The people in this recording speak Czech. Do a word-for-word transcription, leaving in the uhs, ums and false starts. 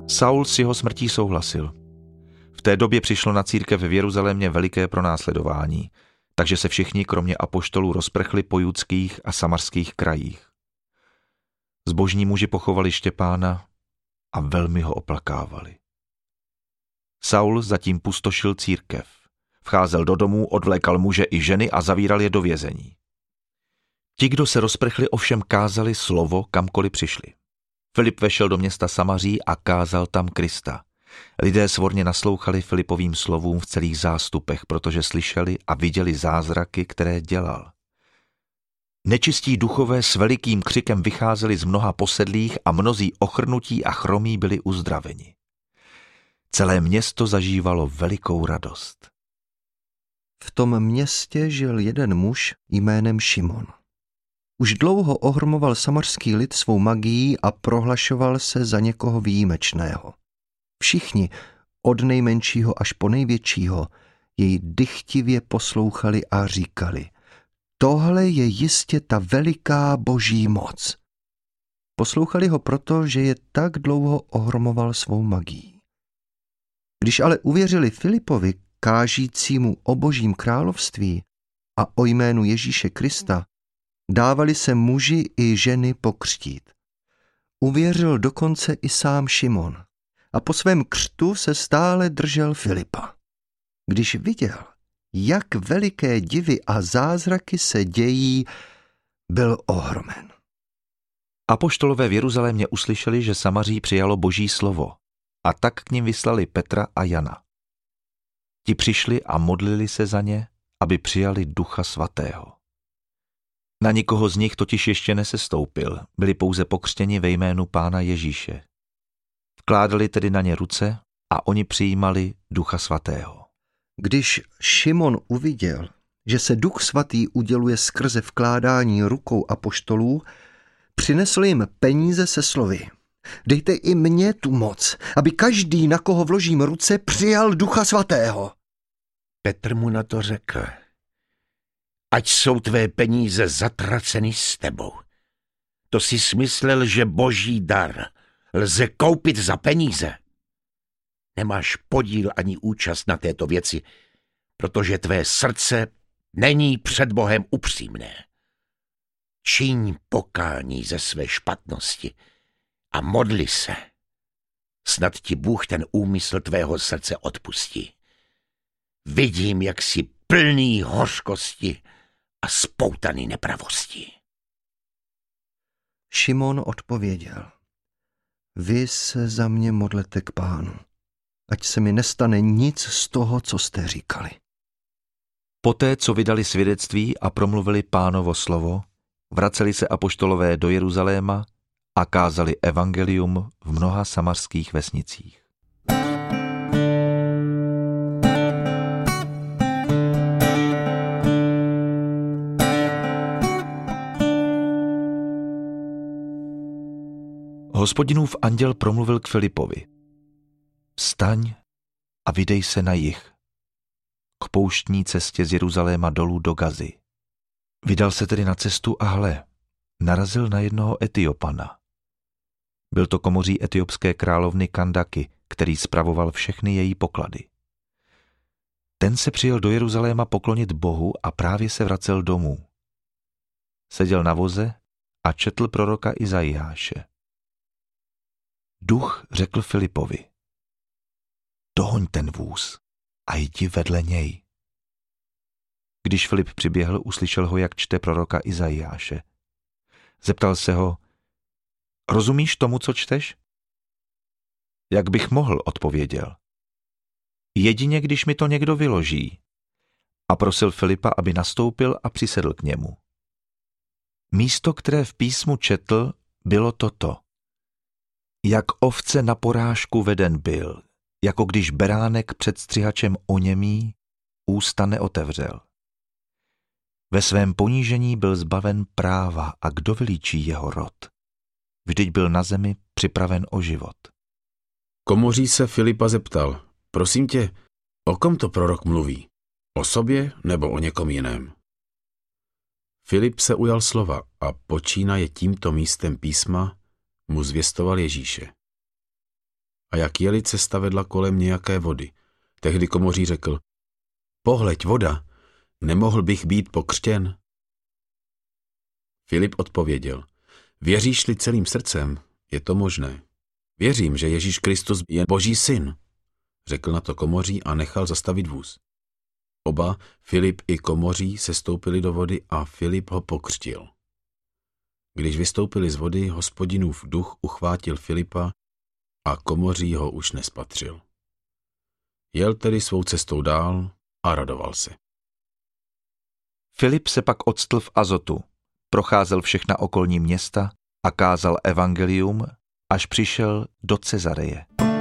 Saul s jeho smrtí souhlasil. V té době přišlo na církev v Jeruzalémě veliké pronásledování, takže se všichni, kromě apoštolů, rozprchli po judských a samarských krajích. Zbožní muži pochovali Štěpána a velmi ho oplakávali. Saul zatím pustošil církev. Vcházel do domů, odvlékal muže i ženy a zavíral je do vězení. Ti, kdo se rozprchli, ovšem kázali slovo, kamkoliv přišli. Filip vešel do města Samaří a kázal tam Krista. Lidé svorně naslouchali Filipovým slovům v celých zástupech, protože slyšeli a viděli zázraky, které dělal. Nečistí duchové s velikým křikem vycházeli z mnoha posedlých a mnozí ochrnutí a chromí byli uzdraveni. Celé město zažívalo velikou radost. V tom městě žil jeden muž jménem Šimon. Už dlouho ohromoval samarský lid svou magií a prohlašoval se za někoho výjimečného. Všichni, od nejmenšího až po největšího, jej dychtivě poslouchali a říkali: tohle je jistě ta veliká boží moc. Poslouchali ho proto, že je tak dlouho ohromoval svou magií. Když ale uvěřili Filipovi, kážícímu o božím království a o jménu Ježíše Krista, dávali se muži i ženy pokřtít. Uvěřil dokonce i sám Šimon a po svém křtu se stále držel Filipa. Když viděl, jak veliké divy a zázraky se dějí, byl ohromen. Apoštolové v Jeruzalémě uslyšeli, že Samaří přijalo boží slovo, a tak k nim vyslali Petra a Jana. Ti přišli a modlili se za ně, aby přijali Ducha Svatého. Na nikoho z nich totiž ještě nesestoupil, byli pouze pokřtěni ve jménu Pána Ježíše. Vkládali tedy na ně ruce a oni přijímali Ducha Svatého. Když Šimon uviděl, že se Duch Svatý uděluje skrze vkládání rukou apoštolů, přinesl jim peníze se slovy: dejte i mně tu moc, aby každý, na koho vložím ruce, přijal Ducha Svatého. Petr mu na to řekl: ať jsou tvé peníze zatraceny s tebou. To si smyslel, že boží dar lze koupit za peníze. Nemáš podíl ani účast na této věci, protože tvé srdce není před Bohem upřímné. Čiň pokání ze své špatnosti a modli se. Snad ti Bůh ten úmysl tvého srdce odpustí. Vidím, jak jsi plný hořkosti a spoutaný nepravosti. Šimon odpověděl: vy se za mě modlete k Pánu, ať se mi nestane nic z toho, co jste říkali. Poté, co vydali svědectví a promluvili Pánovo slovo, vraceli se apoštolové do Jeruzaléma a kázali evangelium v mnoha samarských vesnicích. Hospodinův anděl promluvil k Filipovi: vstaň a vydej se na jih, k pouštní cestě z Jeruzaléma dolů do Gazy. Vydal se tedy na cestu a hle, narazil na jednoho Etiopana. Byl to komoří etiopské královny Kandaky, který spravoval všechny její poklady. Ten se přijel do Jeruzaléma poklonit Bohu a právě se vracel domů. Seděl na voze a četl proroka Izajáše. Duch řekl Filipovi: dohoň ten vůz a jdi vedle něj. Když Filip přiběhl, uslyšel ho, jak čte proroka Izajáše. Zeptal se ho: rozumíš tomu, co čteš? Jak bych mohl, odpověděl. Jedině, když mi to někdo vyloží. A prosil Filipa, aby nastoupil a přisedl k němu. Místo, které v písmu četl, bylo toto: jak ovce na porážku veden byl, jako když beránek před střihačem oněmí, ústa neotevřel. Ve svém ponížení byl zbaven práva a kdo vylíčí jeho rod? Vždyť byl na zemi připraven o život. Komoří se Filipa zeptal: prosím tě, o kom to prorok mluví? O sobě nebo o někom jiném? Filip se ujal slova a počínaje tímto místem písma mu zvěstoval Ježíše. a jak jeli, cesta vedla kolem nějaké vody. Tehdy komoří řekl: Pohleď, voda, nemohl bych být pokřtěn? Filip odpověděl: Věříš-li celým srdcem, je to možné. Věřím, že Ježíš Kristus je Boží syn, řekl na to komoří a nechal zastavit vůz. Oba, Filip i komoří, sestoupili do vody a Filip ho pokřtil. Když vystoupili z vody, Hospodinův duch uchvátil Filipa a komoří ho už nespatřil. Jel tedy svou cestou dál a radoval se. Filip se pak octl v Azotu, procházel všechna okolní města a kázal evangelium, až přišel do Cezareje.